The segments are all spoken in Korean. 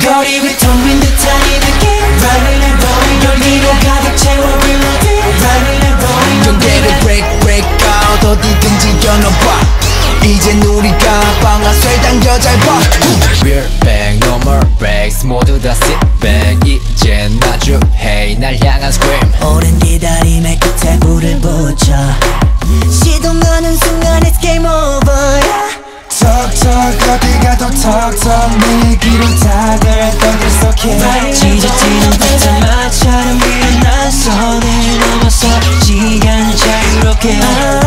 거리 위 텅 빈 듯한 이 느낌 Running and rolling 열기로 가득 채워 reloading Running and rolling 경계를 break out 어디든지 겨눠봐 이젠 우리가 방아쇠 당겨 잘 봐 We're back no more breaks 모두 다 sit back 이젠 마주해 날 향한 scream 오랜 기다림의 끝에 불을 붙여 시동거는 순간 it's game over Talk 어디 가도 talk 내 귀로 다들 떠들썩해 찢어지는 듯한 마찰은 위한 난 선을 넘어서 시간을 자유롭게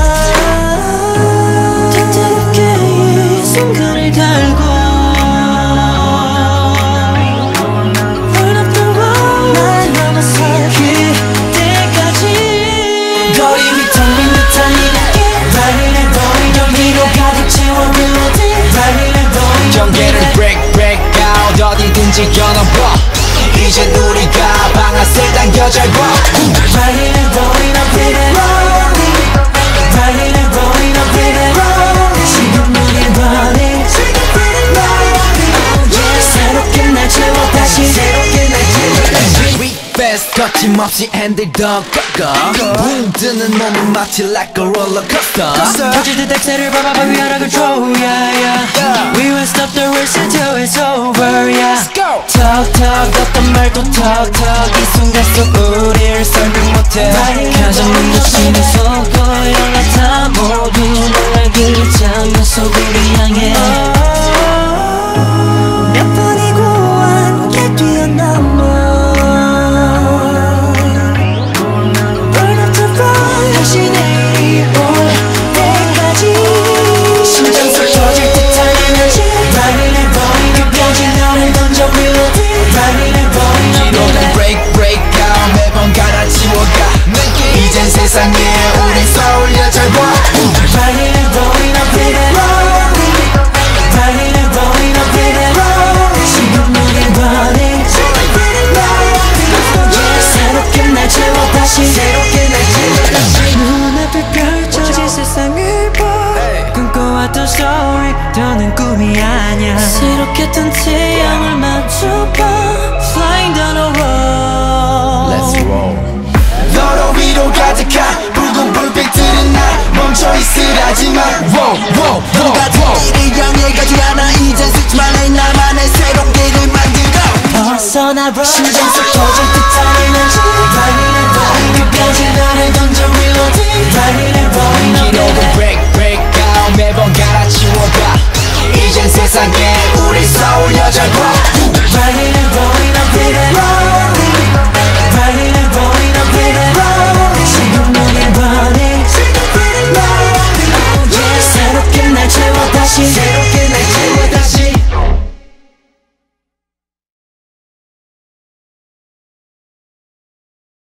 뜨겁게 이 순간을 달고 Burn up the road 날 넘어서 그때까지 거리 위 텅 빈 듯한 이 느낌 Running and rolling 열기로 가득 채워 reloading Running and rolling 경계를 break out 어디든지 겨눠봐 이젠 우리가 방아쇠 당겨 잘 봐 Running and rolling up in it Running and rolling up in it 지금 우리 running 새롭게 날 채워 다시 We fast 거침없이 핸들 더 꺾어 붕 뜨는 몸은 마치 like a roller coaster 터질 듯 엑셀을 밟아봐 we are control yeah yeah We won't stop the race until it's over yeah Let's go Talk 어떤 말도 talk 이 순간 속 우릴 설명 못해 가장 눈부시는 속도 연락다 모두 놀라길 장면 속 우리 향해 몇 번이고 함께 뛰어넘어 Burn up the road 다시 내일 올 때까지 심장 속 터질 듯한 에너지 Running and rolling 끝까지 너를 던져 reloading Running and rolling 기록은 break out 매번 갈아치워가 이젠 세상에 우린 서울여 잘 봐 Running and rolling up in it Running and rolling up in it 지금 우린 running 새롭게 날 채워 다시 눈앞에 펼쳐진 세상을 봐 꿈꿔왔던 story 더는 꿈이 아냐 새롭게 뜬 태양을 맞춰봐 Flying down the road Let's roll 너로 위로 가득한 붉은 불빛들은 날 멈춰 있으라지만 같은 길을 향해 가지 않아 이젠 스치만해 나만의 새로운 길을 만들어 벗어나 road 심장 속 터질 듯한 에너지 Running and rolling 끝까지 나를 던져 reloading Running and rolling 기록은 break out 매번 갈아치워가 이젠 세상에 우리 서울 여자과